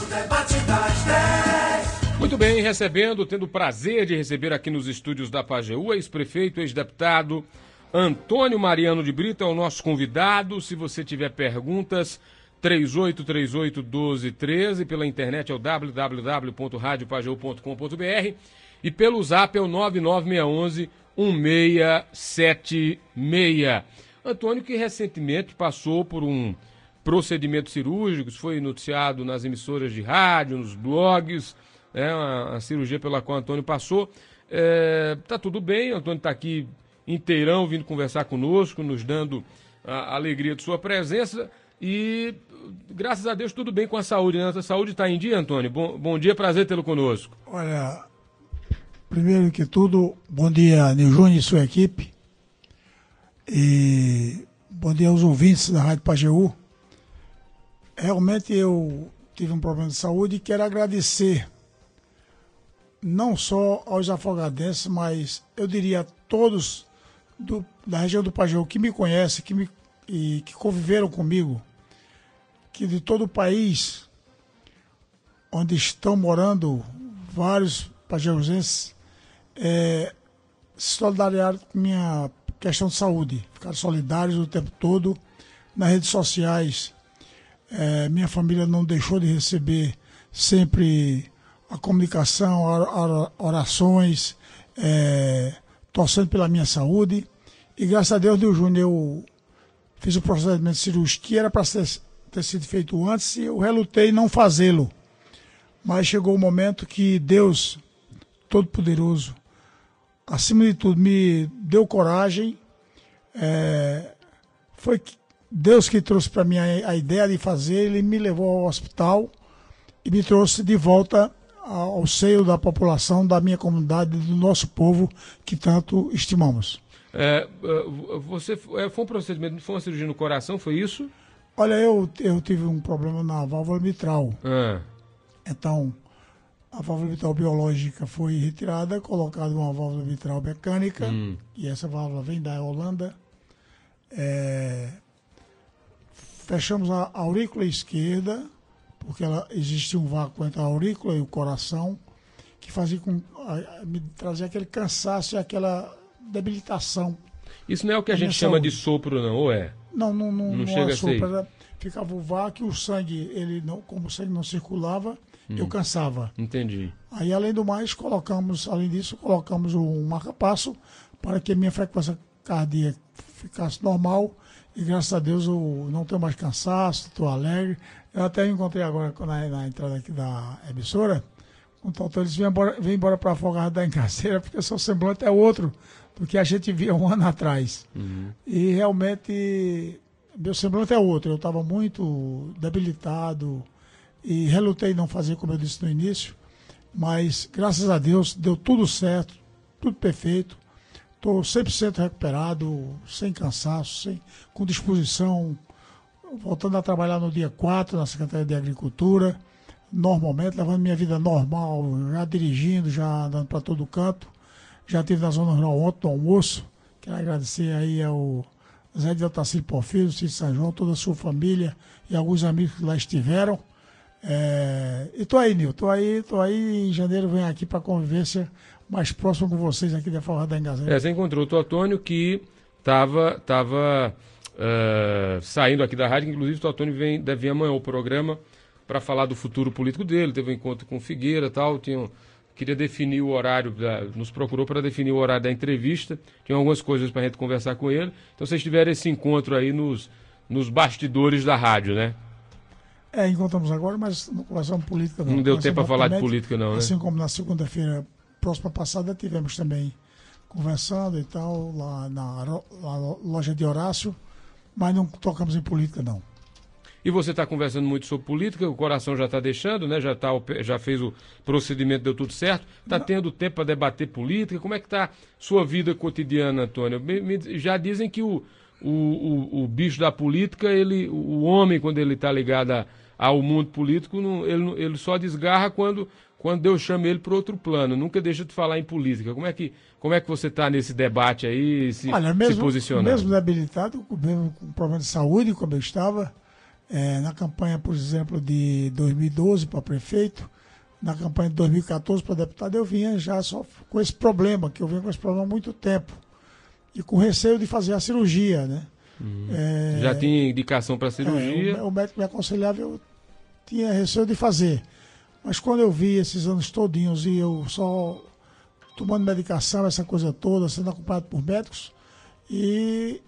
debate das 10. Muito bem, tendo o prazer de receber aqui nos estúdios da Pajeú, ex-prefeito, ex-deputado Antônio Mariano de Brito é o nosso convidado. Se você tiver perguntas, 3838-1213, pela internet é o www.radiopajeú.com.br e pelo zap é o 99611-1676. Antônio, que recentemente passou por um procedimento cirúrgico, foi noticiado nas emissoras de rádio, nos blogs, a cirurgia pela qual o Antônio passou. Tá tudo bem, o Antônio está aqui inteirão, vindo conversar conosco, nos dando a alegria de sua presença e, graças a Deus, tudo bem com a saúde, né? A saúde está em dia, Antônio? Bom dia, prazer tê-lo conosco. Olha, primeiro que tudo, bom dia, Nil Júnior e sua equipe, e bom dia aos ouvintes da Rádio Pajeú. Realmente eu tive um problema de saúde e quero agradecer não só aos afogadenses, mas eu diria a todos da região do Pajeú que me conhecem, e que conviveram comigo, que de todo o país, onde estão morando vários pajeuzenses, se solidarizaram com minha questão de saúde, ficaram solidários o tempo todo nas redes sociais. Minha família não deixou de receber sempre a comunicação, orações, torcendo pela minha saúde. E graças a Deus, Nil Júnior, eu fiz o procedimento cirúrgico que era para ter sido feito antes e eu relutei em não fazê-lo. Mas chegou o momento que Deus, Todo-Poderoso, acima de tudo, me deu coragem. Foi Deus que trouxe para mim a ideia de fazer. Ele me levou ao hospital e me trouxe de volta ao seio da população, da minha comunidade, do nosso povo, que tanto estimamos. Foi um procedimento, foi uma cirurgia no coração, foi isso? Olha, eu tive um problema na válvula mitral. Então, a válvula mitral biológica foi retirada, colocada uma válvula mitral mecânica, e essa válvula vem da Holanda. Fechamos a aurícula esquerda, porque existe um vácuo entre a aurícula e o coração, que fazia me trazer aquele cansaço e aquela debilitação. Isso não é o que a gente chama de sopro, não, ou é? Não chega é a ser. sopro. Ficava o vácuo, o sangue, como o sangue não circulava, eu cansava. Entendi. Aí, além disso, colocamos um marca-passo para que a minha frequência cardíaca ficasse normal. E graças a Deus eu não tenho mais cansaço, estou alegre. Eu até encontrei agora na entrada aqui da emissora, com o doutor, eles vêm embora para Afogados da Encarceira, porque seu semblante é outro do que a gente via um ano atrás. E realmente, meu semblante é outro. Eu estava muito debilitado e relutei em não fazer, como eu disse no início, mas graças a Deus deu tudo certo, tudo perfeito. Estou 100% recuperado, sem cansaço, com disposição, voltando a trabalhar no dia 4 na Secretaria de Agricultura, normalmente, levando minha vida normal, já dirigindo, já andando para todo canto. Já estive na Zona Rural ontem, no almoço. Quero agradecer aí ao Zé de Otacílio Porfírio, Cid São João, toda a sua família e alguns amigos que lá estiveram. E estou aí, Nil, estou aí, em janeiro venho aqui para a convivência mais próxima com vocês aqui da Afogados da Encarceira. Você encontrou o Antônio que estava saindo aqui da rádio, inclusive o Antônio deve vir amanhã ao programa para falar do futuro político dele, teve um encontro com o Figueira e tal, queria definir o horário, nos procurou para definir o horário da entrevista, tinha algumas coisas para a gente conversar com ele, então vocês tiveram esse encontro aí nos bastidores da rádio, né? Encontramos agora, mas não conversamos política não. Não deu tempo para falar de política não, né? Assim como na segunda-feira próxima passada tivemos também conversando e tal, lá na loja de Horácio, mas não tocamos em política não. E você está conversando muito sobre política, o coração já está deixando, né? Já fez o procedimento, deu tudo certo. Está tendo tempo para debater política? Como é que está sua vida cotidiana, Antônio? Já dizem que o bicho da política, o homem, quando ele está ligado ao mundo político, ele só desgarra quando Deus chama ele para outro plano. Nunca deixa de falar em política. Como é que você está nesse debate aí, se posicionando? Mesmo debilitado, mesmo com problema de saúde, como eu estava, Na campanha, por exemplo, de 2012 para prefeito, na campanha de 2014 para deputado, eu vinha já só com esse problema, que eu vinha com esse problema há muito tempo. E com receio de fazer a cirurgia, né? Já tinha indicação para cirurgia? O médico me aconselhava, eu tinha receio de fazer. Mas quando eu vi esses anos todinhos e eu só tomando medicação, essa coisa toda, sendo acompanhado por médicos, e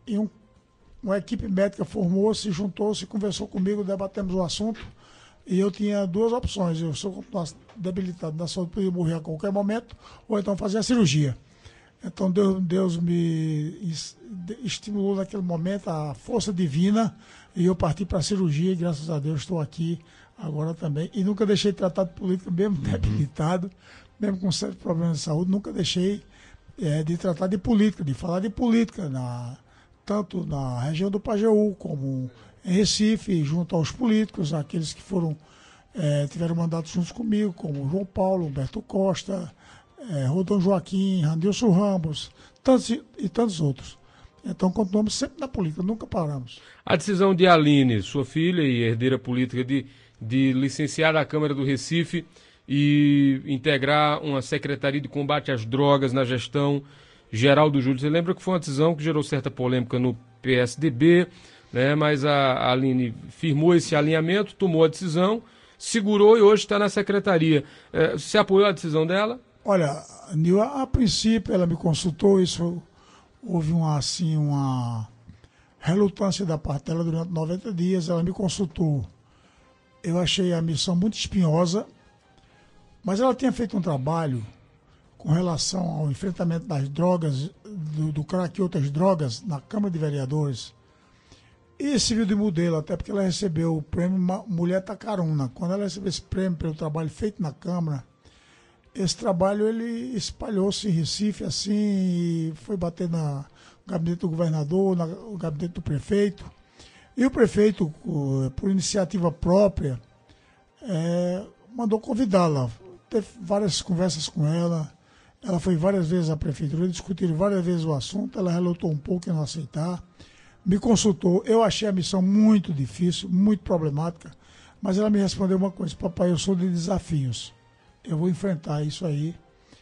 uma equipe médica formou-se, juntou-se, conversou comigo, debatemos o assunto, e eu tinha duas opções: eu sou debilitado na saúde, podia morrer a qualquer momento, ou então fazer a cirurgia. Então Deus me estimulou naquele momento a força divina, e eu parti para a cirurgia, e graças a Deus estou aqui agora também. E nunca deixei de tratar de política, mesmo debilitado, mesmo com certos problemas de saúde, nunca deixei de tratar de política, de falar de política, tanto na região do Pajeú, como em Recife, junto aos políticos, aqueles que tiveram mandato juntos comigo, como João Paulo, Humberto Costa, Rodão Joaquim, Randilson Ramos, tantos outros. Então continuamos sempre na política, nunca paramos. A decisão de Aline, sua filha e herdeira política, de licenciar a Câmara do Recife e integrar uma secretaria de combate às drogas na gestão geral do Júlio. Você lembra que foi uma decisão que gerou certa polêmica no PSDB, né? Mas a Aline firmou esse alinhamento, tomou a decisão, segurou e hoje está na secretaria. Você apoiou a decisão dela? Olha, Nil, a princípio ela me consultou, houve uma relutância da parte dela durante 90 dias, ela me consultou. Eu achei a missão muito espinhosa, mas ela tinha feito um trabalho com relação ao enfrentamento das drogas, do crack e outras drogas, na Câmara de Vereadores. E serviu de modelo, até porque ela recebeu o prêmio Mulher Tacaruna. Quando ela recebeu esse prêmio pelo trabalho feito na Câmara, esse trabalho ele espalhou-se em Recife, assim, e foi bater no gabinete do governador, no gabinete do prefeito. E o prefeito, por iniciativa própria, mandou convidá-la. Teve várias conversas com ela. Ela foi várias vezes à prefeitura, discutiram várias vezes o assunto. Ela relutou um pouco em não aceitar. Me consultou. Eu achei a missão muito difícil, muito problemática. Mas ela me respondeu uma coisa: papai, eu sou de desafios. Eu vou enfrentar isso aí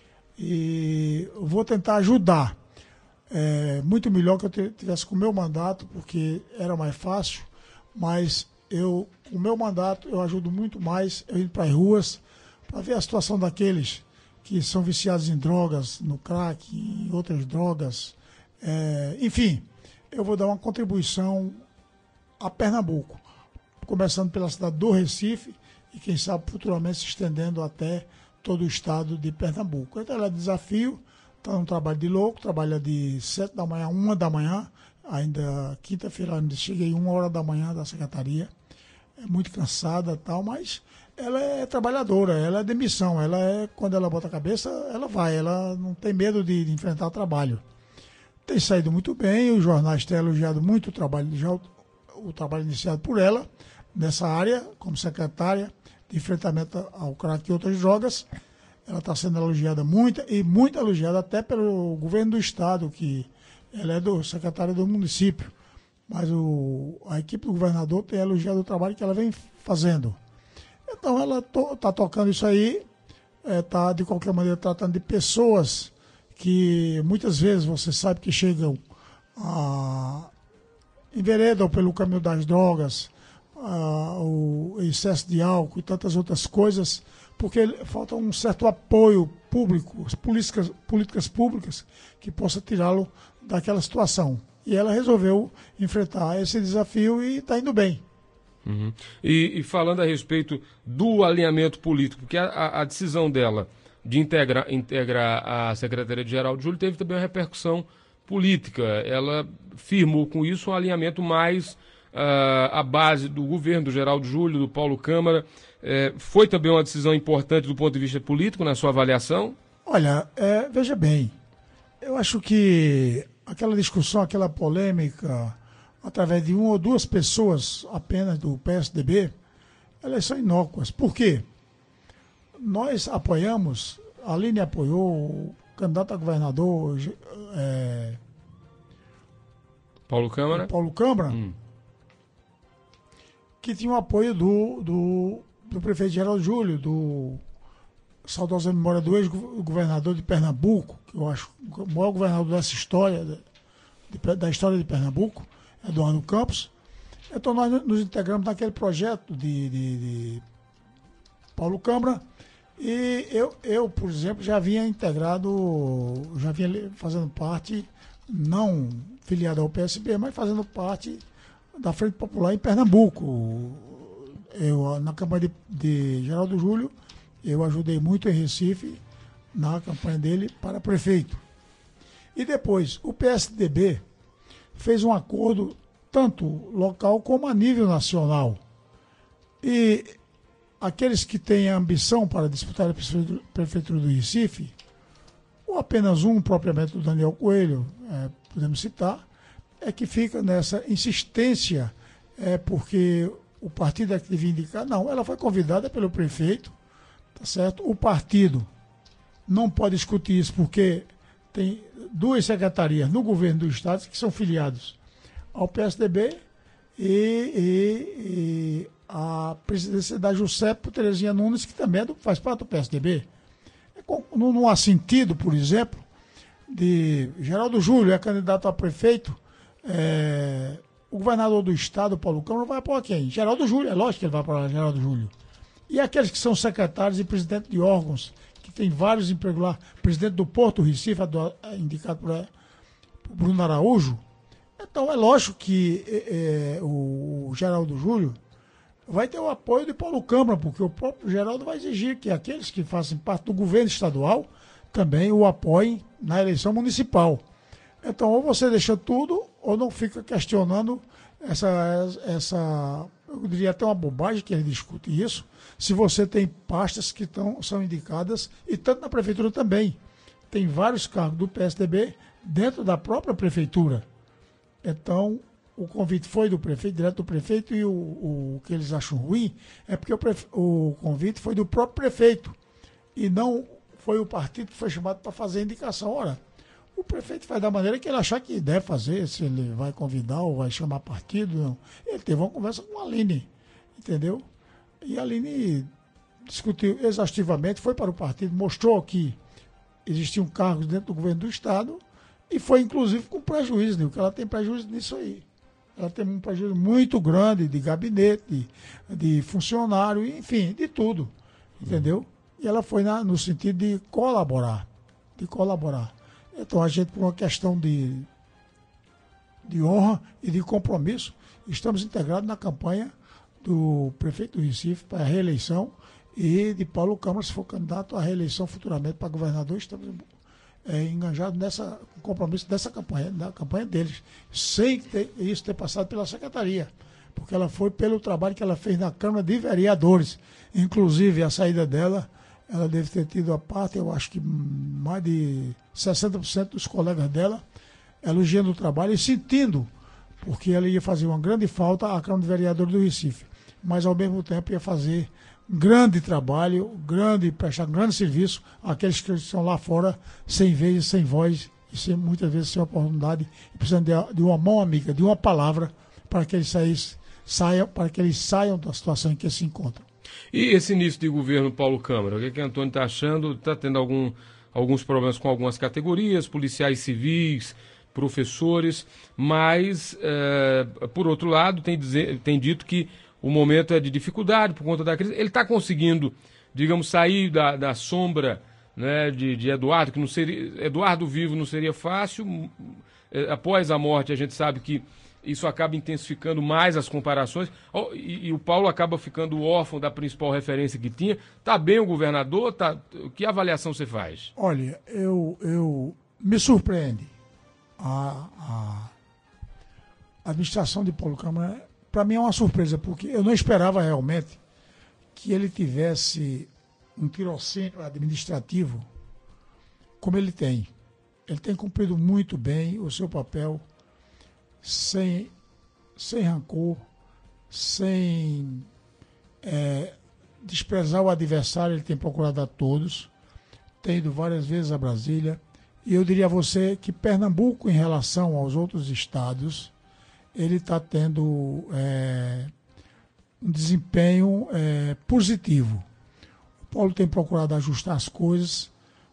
e vou tentar ajudar. Muito melhor que eu tivesse com o meu mandato, porque era mais fácil, mas com o meu mandato eu ajudo muito mais, eu indo para as ruas para ver a situação daqueles que são viciados em drogas, no crack, em outras drogas. Enfim, eu vou dar uma contribuição a Pernambuco, começando pela cidade do Recife, e quem sabe futuramente se estendendo até todo o estado de Pernambuco. Então ela é desafio, está num trabalho de louco, trabalha de 7 da manhã a 1 da manhã, ainda quinta-feira cheguei 1 hora da manhã da secretaria, é muito cansada e tal, mas ela é trabalhadora, ela é de missão, quando ela bota a cabeça, ela vai, ela não tem medo de enfrentar o trabalho. Tem saído muito bem, os jornais têm elogiado muito o trabalho, o trabalho iniciado por ela, nessa área, como secretária de enfrentamento ao crack e outras drogas. Ela está sendo elogiada muito elogiada até pelo governo do estado, que ela é secretária do município. Mas a equipe do governador tem elogiado o trabalho que ela vem fazendo. Então ela está tocando isso aí, está de qualquer maneira tratando de pessoas que muitas vezes você sabe que chegam enveredam pelo caminho das drogas, o excesso de álcool e tantas outras coisas, porque falta um certo apoio público, políticas públicas que possa tirá-lo daquela situação. E ela resolveu enfrentar esse desafio e está indo bem. Uhum. E falando a respeito do alinhamento político, porque a decisão dela de integrar a Secretaria-Geral de Júlio teve também uma repercussão política. Ela firmou com isso um alinhamento mais à base do governo do Geraldo Júlio, do Paulo Câmara. Foi também uma decisão importante do ponto de vista político, na sua avaliação? Olha, veja bem, eu acho que aquela discussão, aquela polêmica, através de uma ou duas pessoas apenas do PSDB, elas são inócuas. Por quê? Nós apoiamos, a Aline apoiou o candidato a governador Paulo Câmara. que tinha o apoio do prefeito Geraldo Júlio, do saudosa memória do ex-governador de Pernambuco, que eu acho o maior governador dessa história, da história de Pernambuco, Eduardo Campos. Então nós nos integramos naquele projeto de Paulo Câmara, e eu, por exemplo, já vinha fazendo parte, não filiado ao PSB, mas fazendo parte da Frente Popular em Pernambuco. Na campanha de Geraldo Júlio, eu ajudei muito em Recife, na campanha dele para prefeito. E depois, o PSDB fez um acordo tanto local como a nível nacional. E aqueles que têm a ambição para disputar a prefeitura do Recife, ou apenas um, propriamente do Daniel Coelho, podemos citar, é que fica nessa insistência, porque o partido é que devia indicar. Não, ela foi convidada pelo prefeito, tá certo? O partido não pode discutir isso porque tem 2 secretarias no governo do estado que são filiados ao PSDB e a presidência da Juscepo Terezinha Nunes, que também faz parte do PSDB. Não há sentido, por exemplo, de Geraldo Júlio é candidato a prefeito, o governador do estado, Paulo Câmara, vai apoiar quem? Geraldo Júlio, é lógico que ele vai apoiar Geraldo Júlio. E aqueles que são secretários e presidentes de órgãos, que tem vários empregos lá, presidente do Porto Recife, indicado por Bruno Araújo. Então é lógico que o Geraldo Júlio vai ter o apoio de Paulo Câmara, porque o próprio Geraldo vai exigir que aqueles que fazem parte do governo estadual também o apoiem na eleição municipal. Então, ou você deixa tudo, ou não fica questionando eu diria até uma bobagem que ele discute isso, se você tem pastas que são indicadas, e tanto na prefeitura também. Tem vários cargos do PSDB dentro da própria prefeitura. Então, o convite foi do prefeito, direto do prefeito, e o que eles acham ruim é porque o convite foi do próprio prefeito, e não foi o partido que foi chamado para fazer a indicação. Ora, o prefeito faz da maneira que ele achar que deve fazer, se ele vai convidar ou vai chamar partido, não. Ele teve uma conversa com a Aline, entendeu? E a Aline discutiu exaustivamente, foi para o partido, mostrou que existiam cargos dentro do governo do estado, e foi inclusive com prejuízo, né? Porque ela tem prejuízo nisso aí. Ela tem um prejuízo muito grande de gabinete, de funcionário, enfim, de tudo, entendeu? E ela foi no sentido de colaborar. Então, a gente, por uma questão de honra e de compromisso, estamos integrados na campanha do prefeito do Recife para a reeleição e de Paulo Câmara, se for candidato à reeleição futuramente para governador. Estamos engajados nessa compromisso dessa campanha, da campanha deles, sem isso ter passado pela secretaria, porque ela foi pelo trabalho que ela fez na Câmara de Vereadores. Inclusive, a saída dela, ela deve ter tido a parte, eu acho que mais de 60% dos colegas dela elogiando o trabalho e sentindo, porque ela ia fazer uma grande falta à Câmara de Vereadores do Recife, mas ao mesmo tempo ia fazer grande trabalho, prestar grande serviço àqueles que estão lá fora sem vez, sem voz e muitas vezes sem oportunidade, e precisando de uma mão amiga, de uma palavra para que eles saiam da situação em que se encontram. E esse início de governo Paulo Câmara, o que Antônio está achando? Está tendo alguns problemas com algumas categorias, policiais civis, professores, mas, por outro lado, tem dito que o momento é de dificuldade por conta da crise. Ele está conseguindo, digamos, sair da sombra, né, de Eduardo, que não seria, Eduardo vivo não seria fácil. Após a morte, a gente sabe que isso acaba intensificando mais as comparações, e o Paulo acaba ficando órfão da principal referência que tinha. Está bem o governador? Que avaliação você faz? Olha, eu me surpreende. A administração de Paulo Câmara, para mim, é uma surpresa, porque eu não esperava realmente que ele tivesse um tirocínio administrativo como ele tem. Ele tem cumprido muito bem o seu papel, sem rancor, sem desprezar o adversário. Ele tem procurado a todos, tem ido várias vezes a Brasília, e eu diria a você que Pernambuco, em relação aos outros estados, ele está tendo um desempenho positivo. O Paulo tem procurado ajustar as coisas,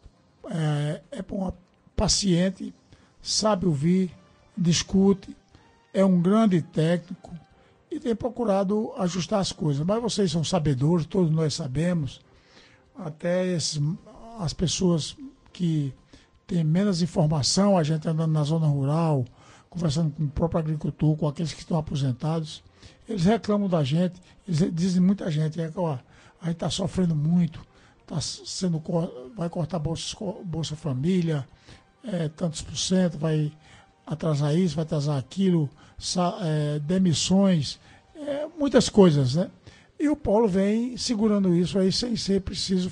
paciente, sabe ouvir, discute, é um grande técnico e tem procurado ajustar as coisas. Mas vocês são sabedores, todos nós sabemos, até as pessoas que têm menos informação, a gente andando na zona rural, conversando com o próprio agricultor, com aqueles que estão aposentados, eles reclamam da gente, eles dizem muita gente, ó, a gente está sofrendo muito, vai cortar Bolsa Família, tantos por cento, vai atrasar isso, vai atrasar aquilo, demissões, muitas coisas, né? E o Paulo vem segurando isso aí sem ser preciso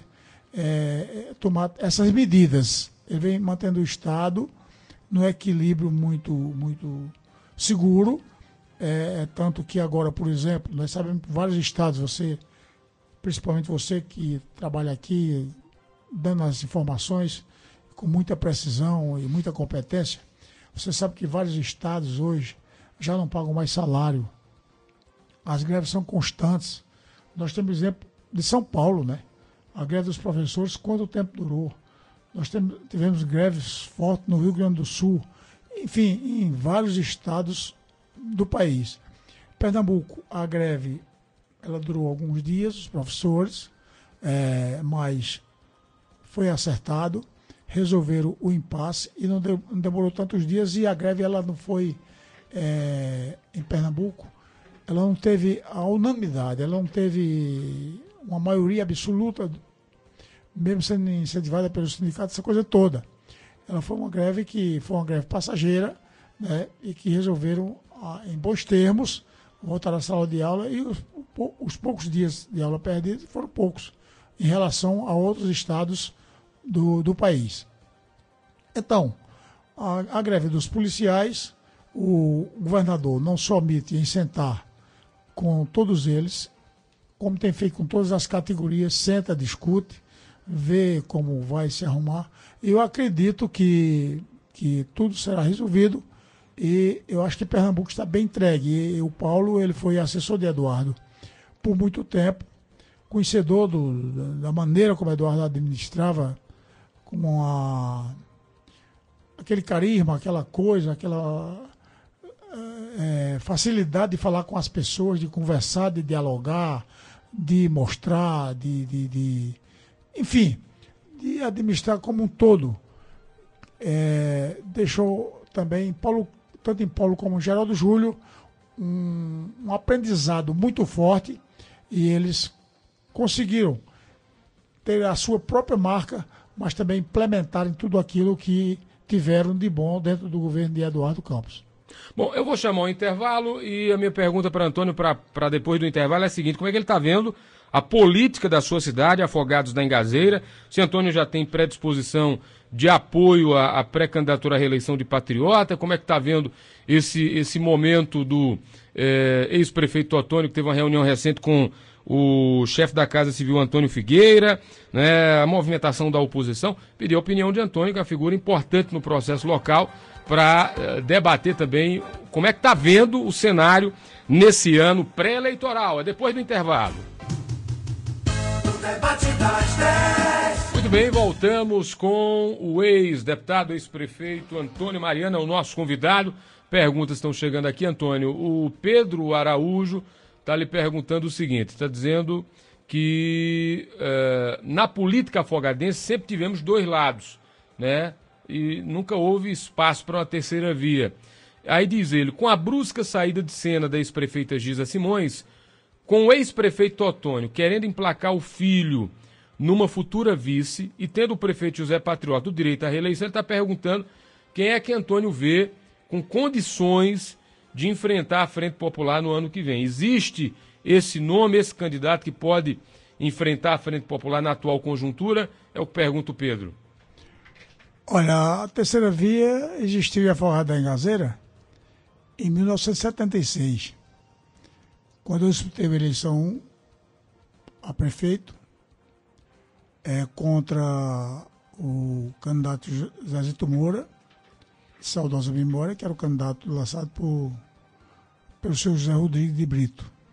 tomar essas medidas. Ele vem mantendo o Estado no equilíbrio muito, muito seguro, tanto que agora, por exemplo, nós sabemos que vários estados, principalmente você que trabalha aqui, dando as informações com muita precisão e muita competência, você sabe que vários estados hoje já não pagam mais salário. As greves são constantes. Nós temos exemplo de São Paulo, né? A greve dos professores, quanto tempo durou? Nós tivemos greves fortes no Rio Grande do Sul, enfim, em vários estados do país. Pernambuco, a greve, ela durou alguns dias, os professores, mas foi acertado, resolveram o impasse e não demorou tantos dias, e a greve ela não foi, em Pernambuco, ela não teve a unanimidade, ela não teve uma maioria absoluta, mesmo sendo incentivada pelo sindicato, essa coisa toda. Ela foi uma greve passageira, né, e que resolveram, em bons termos, voltar à sala de aula, e os poucos dias de aula perdidos foram poucos em relação a outros estados do país. Então, a greve dos policiais, o governador não só omite em sentar com todos eles, como tem feito com todas as categorias, senta, discute, vê como vai se arrumar. Eu acredito que tudo será resolvido, e eu acho que Pernambuco está bem entregue. E o Paulo, ele foi assessor de Eduardo por muito tempo, conhecedor da maneira como Eduardo administrava, com aquele carisma, aquela coisa, aquela facilidade de falar com as pessoas, de conversar, de dialogar, de mostrar, enfim, de administrar como um todo. Deixou também, tanto em Paulo como em Geraldo Júlio, um aprendizado muito forte, e eles conseguiram ter a sua própria marca, mas também implementarem tudo aquilo que tiveram de bom dentro do governo de Eduardo Campos. Bom, eu vou chamar um intervalo, e a minha pergunta para Antônio, para depois do intervalo, é a seguinte: como é que ele está vendo a política da sua cidade, Afogados da Engazeira? Se Antônio já tem predisposição de apoio à pré-candidatura à reeleição de patriota, como é que está vendo esse momento do ex-prefeito Totônio, que teve uma reunião recente com o chefe da Casa Civil, Antônio Figueira, né, a movimentação da oposição? Pedi a opinião de Antônio, que é uma figura importante no processo local, para debater também como é que está vendo o cenário nesse ano pré-eleitoral. É depois do intervalo. O debate das 10. Muito bem, voltamos com o ex-deputado, ex-prefeito Antônio Mariano, é o nosso convidado. Perguntas estão chegando aqui, Antônio. O Pedro Araújo está lhe perguntando o seguinte, está dizendo que na política afogadense sempre tivemos dois lados, né? E nunca houve espaço para uma terceira via. Aí diz ele: com a brusca saída de cena da ex-prefeita Giza Simões, com o ex-prefeito Totônio querendo emplacar o filho numa futura vice e tendo o prefeito José Patriota o direito à reeleição, ele está perguntando quem é que Antônio vê com condições de enfrentar a Frente Popular no ano que vem. Existe esse nome, esse candidato que pode enfrentar a Frente Popular na atual conjuntura? É o que pergunta o Pedro. Olha, a terceira via existiu em Afogados da Engazeira em 1976, quando eu disputei a eleição a prefeito contra o candidato Zezito Moura, de saudosa memória, que era o candidato lançado pelo seu José Rodrigues de Brito.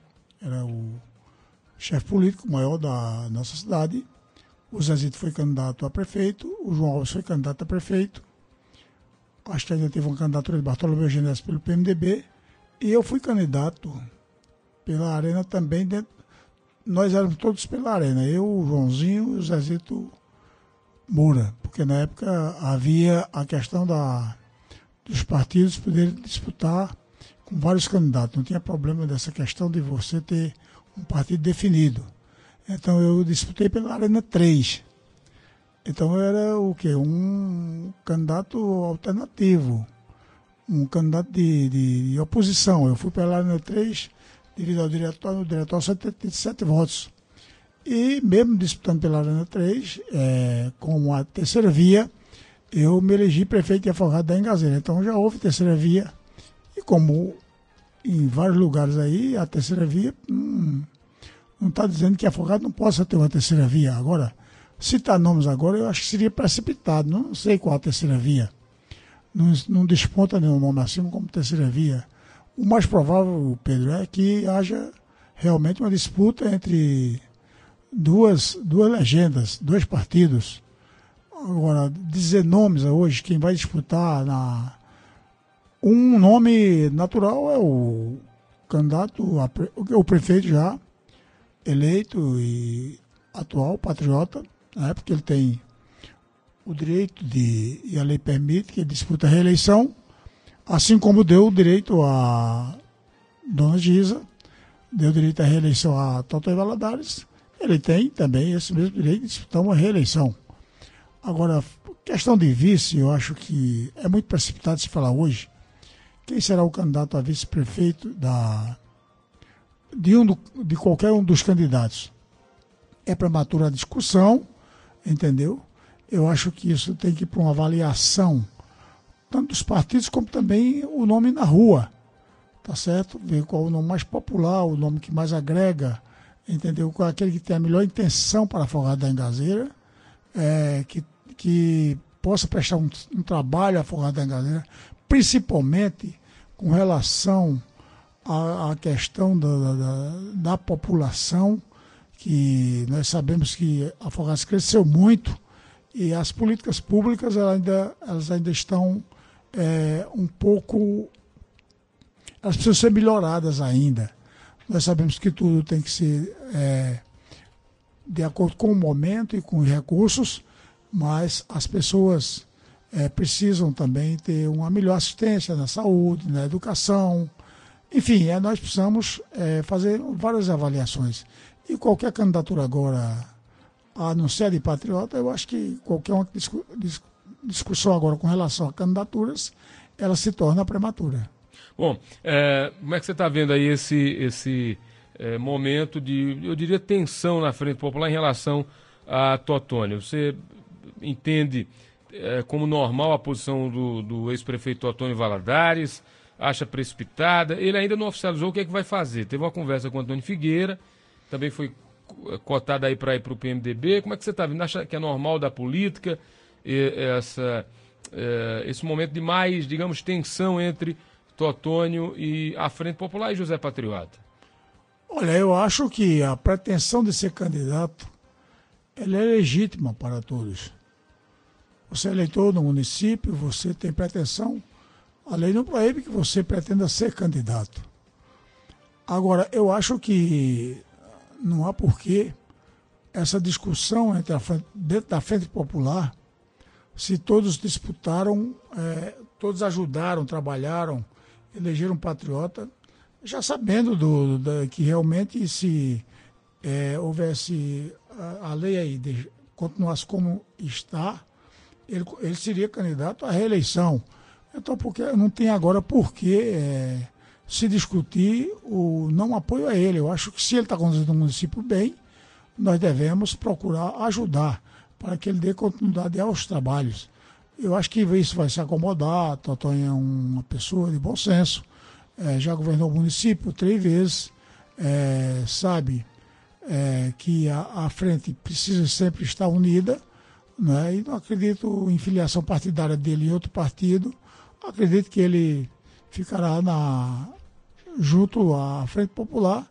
era o chefe político maior da nossa cidade. O Zezito foi candidato a prefeito, o João Alves foi candidato a prefeito. Acho que ainda teve uma candidatura de Bartolomeu Genés pelo PMDB. E eu fui candidato pela Arena também. Nós éramos todos pela Arena. Eu, o Joãozinho e o Zezito Moura. Porque na época havia a questão dos partidos poderem disputar com vários candidatos. Não tinha problema dessa questão de você ter um partido definido. Então eu disputei pela Arena 3. Então eu era o quê? Um candidato alternativo, um candidato de oposição. Eu fui pela Arena 3 devido ao diretório 77 votos. E mesmo disputando pela Arena 3, com a terceira via, eu me elegi prefeito de Afogados da Engazeira. Então já houve terceira via. E como em vários lugares aí, a terceira via não está dizendo que Afogados não possa ter uma terceira via. Agora, citar nomes agora, eu acho que seria precipitado. Não sei qual a terceira via. Não desponta nenhum nome assim como terceira via. O mais provável, Pedro, é que haja realmente uma disputa entre duas legendas, dois partidos. Agora, dizer nomes hoje, quem vai disputar um nome natural é o candidato, o prefeito já eleito e atual, patriota, né, porque ele tem o direito e a lei permite que ele disputa a reeleição, assim como deu o direito a Dona Gisa, deu direito à reeleição a Totó Valadares, ele tem também esse mesmo direito de disputar uma reeleição. Agora, questão de vice, eu acho que é muito precipitado se falar hoje quem será o candidato a vice-prefeito de qualquer um dos candidatos. É prematura a discussão, entendeu? Eu acho que isso tem que ir para uma avaliação, tanto dos partidos como também o nome na rua, tá certo? Ver qual é o nome mais popular, o nome que mais agrega, entendeu? Qual é aquele que tem a melhor intenção para Afogados da Engazeira, que possa prestar um trabalho a Afogados da Engazeira, principalmente com relação à questão da população, que nós sabemos que Afogados cresceu muito e as políticas públicas elas ainda estão um pouco... Elas precisam ser melhoradas ainda. Nós sabemos que tudo tem que ser de acordo com o momento e com os recursos, mas as pessoas precisam também ter uma melhor assistência na saúde, na educação. Enfim, nós precisamos fazer várias avaliações. E qualquer candidatura agora, a não ser de patriota, eu acho que qualquer uma discussão agora com relação a candidaturas, ela se torna prematura. Bom, como é que você está vendo aí esse momento de, eu diria, tensão na Frente Popular em relação a Totônio? Você entende como normal a posição do ex-prefeito Totônio Valadares? Acha precipitada? Ele ainda não oficializou o que é que vai fazer. Teve uma conversa com o Antônio Figueira, também foi cotado aí para ir para o PMDB. Como é que você está vendo? Acha que é normal da política esse momento de mais, digamos, tensão entre Totônio e a Frente Popular e José Patriota? Olha, eu acho que a pretensão de ser candidato ela é legítima para todos. Você é eleitor no município, você tem pretensão, a lei não proíbe que você pretenda ser candidato. Agora, eu acho que não há porquê essa discussão dentro da Frente Popular, se todos disputaram, todos ajudaram, trabalharam, elegeram patriota, já sabendo que realmente se houvesse a lei aí, continuasse como está, ele seria candidato à reeleição. Então, porque não tem agora por que se discutir o não apoio a ele. Eu acho que se ele está conduzindo o município bem, nós devemos procurar ajudar para que ele dê continuidade aos trabalhos. Eu acho que isso vai se acomodar. Totônio é uma pessoa de bom senso, já governou o município 3 vezes, sabe que a frente precisa sempre estar unida, né? E não acredito em filiação partidária dele em outro partido. Acredito que ele ficará junto à Frente Popular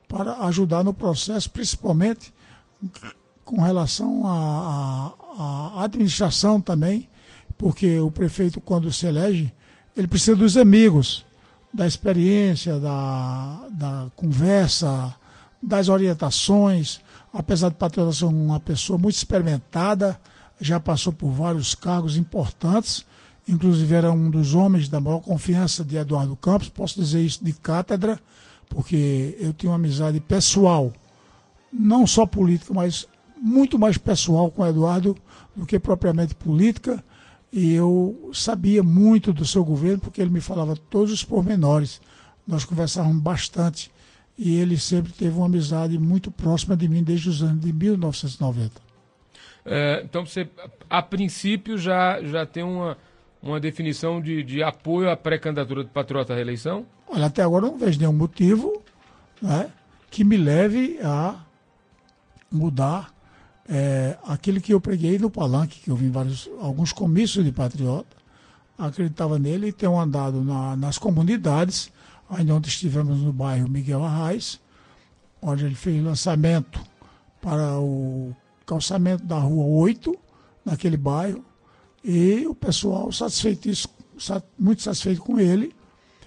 para ajudar no processo, principalmente com relação à administração também, porque o prefeito, quando se elege, ele precisa dos amigos, da experiência, da conversa, das orientações. Apesar de Patriota ser uma pessoa muito experimentada, já passou por vários cargos importantes, inclusive era um dos homens da maior confiança de Eduardo Campos, posso dizer isso de cátedra, porque eu tenho uma amizade pessoal, não só política, mas muito mais pessoal com o Eduardo do que propriamente política, e eu sabia muito do seu governo, porque ele me falava todos os pormenores, nós conversávamos bastante, e ele sempre teve uma amizade muito próxima de mim desde os anos de 1990. Então você, a princípio, já tem uma definição de apoio à pré-candidatura do Patriota à reeleição? Olha, até agora eu não vejo nenhum motivo, né, que me leve a mudar aquilo que eu preguei no palanque, que eu vi em alguns comícios de Patriota, acreditava nele e tenho andado nas comunidades, ainda ontem estivemos no bairro Miguel Arraes, onde ele fez lançamento para o calçamento da Rua 8, naquele bairro, e o pessoal muito satisfeito com ele.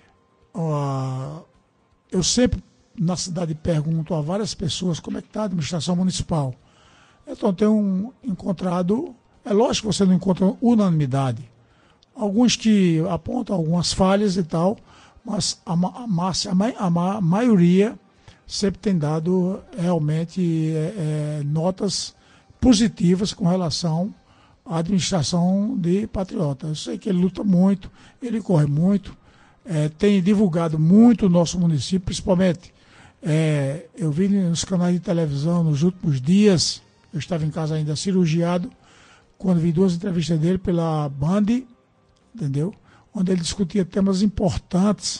Eu sempre, na cidade, pergunto a várias pessoas como é que está a administração municipal. Então, tenho encontrado... É lógico que você não encontra unanimidade. Alguns que apontam algumas falhas e tal, mas a maioria sempre tem dado realmente notas positivas com relação à administração de Patriota. Eu sei que ele luta muito, ele corre muito, tem divulgado muito o nosso município, principalmente eu vi nos canais de televisão nos últimos dias, eu estava em casa ainda cirurgiado, quando vi 2 entrevistas dele pela Band, entendeu? Onde ele discutia temas importantes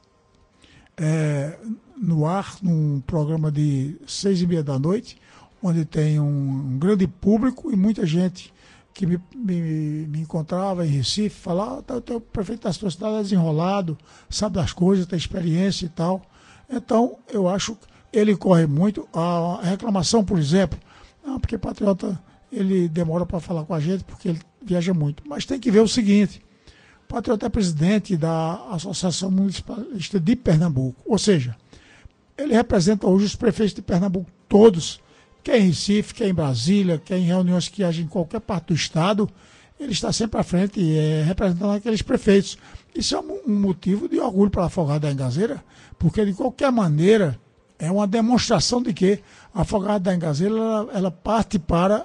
no ar, num programa de 6h30 da noite, onde tem um grande público e muita gente que me encontrava em Recife, falava, o prefeito da sua cidade é desenrolado, sabe das coisas, tem experiência e tal. Então, eu acho que ele corre muito. A reclamação, por exemplo, porque Patriota ele demora para falar com a gente, porque ele viaja muito. Mas tem que ver o seguinte, Patriota é presidente da Associação Municipalista de Pernambuco, ou seja, ele representa hoje os prefeitos de Pernambuco todos, quer em Recife, quer em Brasília, quer em reuniões que agem em qualquer parte do estado, ele está sempre à frente representando aqueles prefeitos. Isso é um motivo de orgulho para a Afogada da Engazeira, porque de qualquer maneira é uma demonstração de que a Afogada da Engazeira ela parte para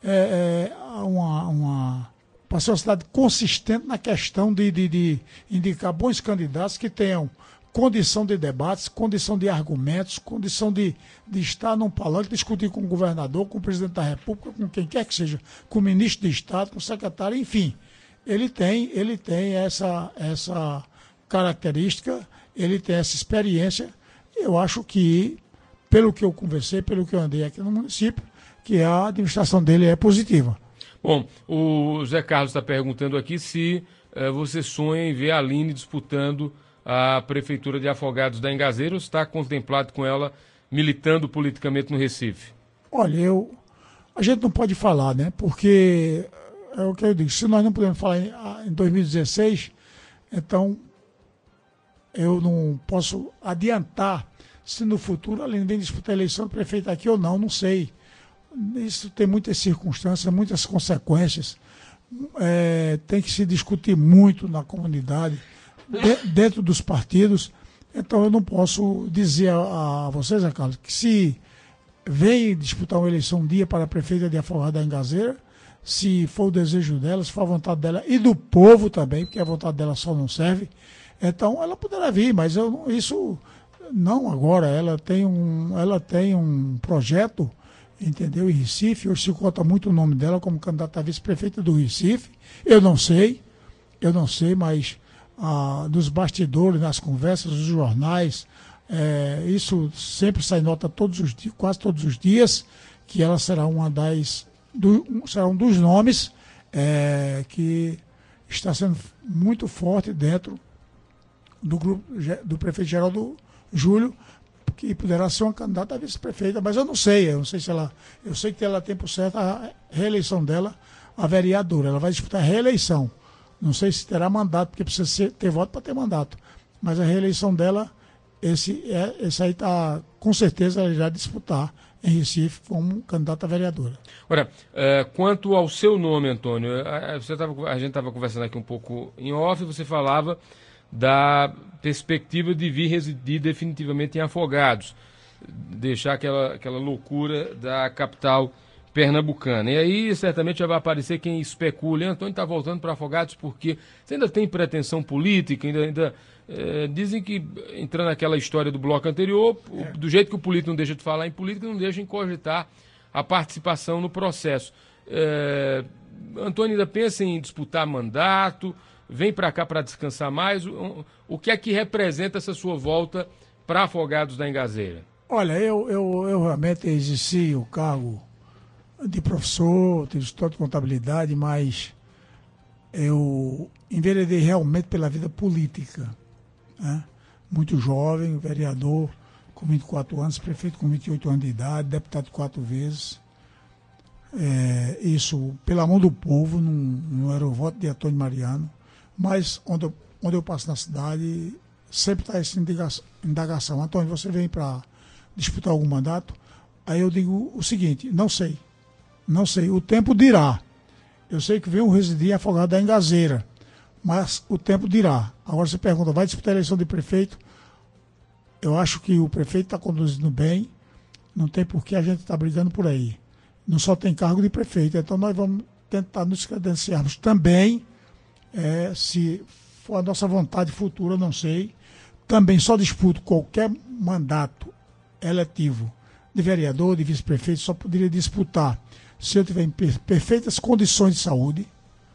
para ser uma cidade consistente na questão de indicar bons candidatos que tenham condição de debates, condição de argumentos, condição de estar num palanque, discutir com o governador, com o presidente da República, com quem quer que seja, com o ministro de Estado, com o secretário, enfim. Ele tem essa característica, ele tem essa experiência. Eu acho que, pelo que eu conversei, pelo que eu andei aqui no município, que a administração dele é positiva. Bom, o Zé Carlos está perguntando aqui se você sonha em ver a Aline disputando a Prefeitura de Afogados da Engazeira ou está contemplado com ela militando politicamente no Recife? Olha, a gente não pode falar, né? Porque é o que eu digo, se nós não podemos falar em 2016, então eu não posso adiantar se no futuro a Aline vem disputar a eleição de prefeito aqui ou não sei. Isso tem muitas circunstâncias, muitas consequências. Tem que se discutir muito na comunidade, dentro dos partidos. Então eu não posso dizer a vocês, Carlos, que se vem disputar uma eleição um dia para a prefeita de Afogada da Engazeira, se for o desejo dela, se for a vontade dela e do povo também, porque a vontade dela só não serve, então ela poderá vir, mas isso não agora. Ela tem um projeto, entendeu, em Recife. Hoje se conta muito o nome dela como candidata a vice-prefeita do Recife. Eu não sei, mas dos bastidores, nas conversas, nos jornais, isso sempre sai nota quase todos os dias, que ela será será um dos nomes que está sendo muito forte dentro do grupo do prefeito Geraldo Júlio, que poderá ser uma candidata a vice-prefeita, mas eu não sei se ela... Eu sei que ela tem por certo a reeleição dela, a vereadora. Ela vai disputar a reeleição. Não sei se terá mandato, porque precisa ter voto para ter mandato. Mas a reeleição dela, esse aí está, com certeza, ela irá disputar em Recife como candidata a vereadora. Ora, quanto ao seu nome, Antônio, a gente estava conversando aqui um pouco em off, você falava da perspectiva de vir residir definitivamente em Afogados, deixar aquela loucura da capital pernambucana. E aí, certamente, já vai aparecer quem especule, Antônio está voltando para Afogados porque você ainda tem pretensão política, dizem que, entrando naquela história do bloco anterior, do jeito que o político não deixa de falar em política, não deixa de cogitar a participação no processo. Antônio ainda pensa em disputar mandato, vem para cá para descansar mais. O que é que representa essa sua volta para Afogados da Engazeira? Olha, eu realmente exerci o cargo de professor, tive história de contabilidade, mas eu enveredei realmente pela vida política. Né? Muito jovem, vereador com 24 anos, prefeito com 28 anos de idade, deputado 4 vezes. Isso pela mão do povo, não era o voto de Antônio Mariano, mas onde eu passo na cidade, sempre está essa indagação. Antônio, você vem para disputar algum mandato? Aí eu digo o seguinte, não sei, o tempo dirá. Eu sei que venho residir em Afogado da Engazeira, mas o tempo dirá. Agora você pergunta, vai disputar a eleição de prefeito? Eu acho que o prefeito está conduzindo bem, não tem por que a gente estar brigando por aí. Não só tem cargo de prefeito, então nós vamos tentar nos credenciarmos também, se for a nossa vontade futura, não sei. Também só disputo qualquer mandato eletivo de vereador, de vice-prefeito, só poderia disputar se eu tiver em perfeitas condições de saúde,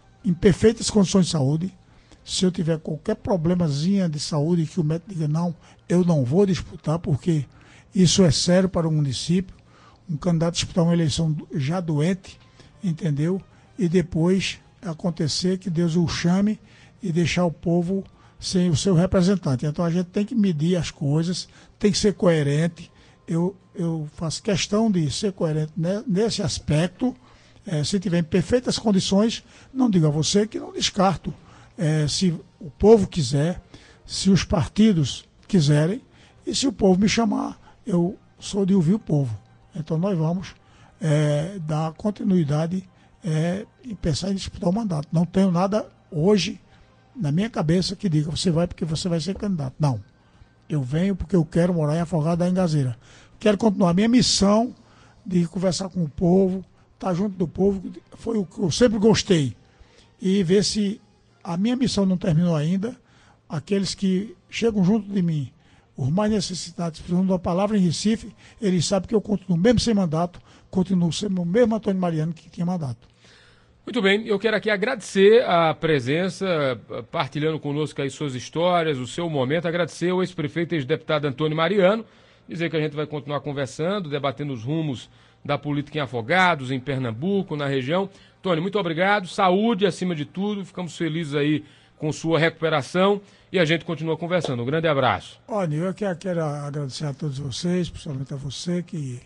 se eu tiver qualquer problemazinha de saúde que o médico diga não, eu não vou disputar, porque isso é sério para o município, um candidato disputar uma eleição já doente, entendeu? E depois acontecer que Deus o chame e deixar o povo sem o seu representante. Então a gente tem que medir as coisas, tem que ser coerente. Eu faço questão de ser coerente nesse aspecto. Se tiver em perfeitas condições, não digo a você que não descarto. Se o povo quiser, se os partidos quiserem, e se o povo me chamar, eu sou de ouvir o povo. Então nós vamos dar continuidade e pensar em disputar o mandato. Não tenho nada hoje na minha cabeça que diga, você vai porque você vai ser candidato. Não. Eu venho porque eu quero morar em Afogado da Engazeira. Quero continuar a minha missão de conversar com o povo, estar junto do povo, foi o que eu sempre gostei. E ver se a minha missão não terminou ainda, aqueles que chegam junto de mim, os mais necessitados, precisando de uma palavra em Recife, eles sabem que eu continuo mesmo sem mandato, continuo sendo o mesmo Antônio Mariano que tinha mandato. Muito bem, eu quero aqui agradecer a presença, partilhando conosco aí suas histórias, o seu momento, agradecer ao ex-prefeito e ex-deputado Antônio Mariano, dizer que a gente vai continuar conversando, debatendo os rumos da política em Afogados, em Pernambuco, na região. Antônio, muito obrigado, saúde acima de tudo, ficamos felizes aí com sua recuperação e a gente continua conversando. Um grande abraço. Olha, eu quero agradecer a todos vocês, principalmente a você que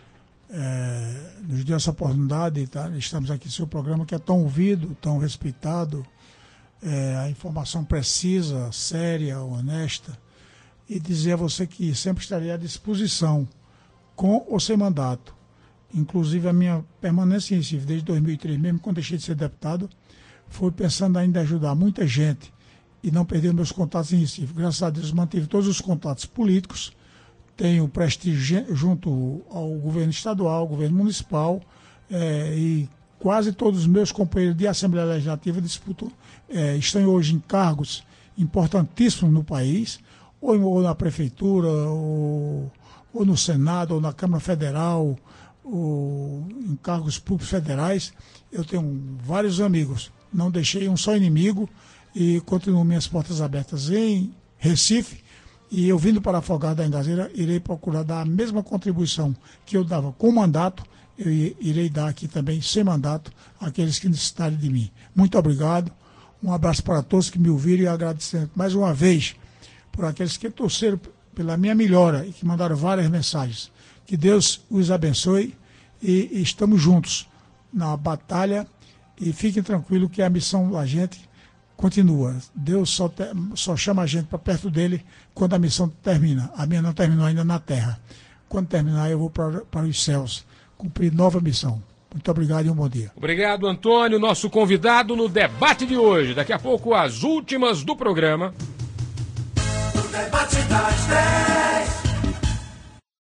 nos deu essa oportunidade, tá? Estamos aqui no seu programa que é tão ouvido, tão respeitado, a informação precisa, séria, honesta, e dizer a você que sempre estarei à disposição, com ou sem mandato. Inclusive a minha permanência em Recife desde 2003, mesmo quando deixei de ser deputado, foi pensando ainda em ajudar muita gente e não perder meus contatos em Recife. Graças a Deus mantive todos os contatos políticos, tenho prestígio junto ao governo estadual, ao governo municipal, e quase todos os meus companheiros de Assembleia Legislativa disputam, estão hoje em cargos importantíssimos no país, ou na Prefeitura, ou no Senado, ou na Câmara Federal, ou em cargos públicos federais. Eu tenho vários amigos, não deixei um só inimigo e continuo minhas portas abertas em Recife. E eu vindo para Afogado da Engazeira, irei procurar dar a mesma contribuição que eu dava com mandato, eu irei dar aqui também sem mandato àqueles que necessitarem de mim. Muito obrigado, um abraço para todos que me ouviram e agradecer mais uma vez por aqueles que torceram pela minha melhora e que mandaram várias mensagens. Que Deus os abençoe e estamos juntos na batalha e fiquem tranquilos que a missão da gente continua. Deus só chama a gente para perto dele quando a missão termina. A minha não terminou ainda na terra. Quando terminar, eu vou para os céus cumprir nova missão. Muito obrigado e um bom dia. Obrigado, Antônio, nosso convidado no debate de hoje. Daqui a pouco, as últimas do programa. O debate das 10.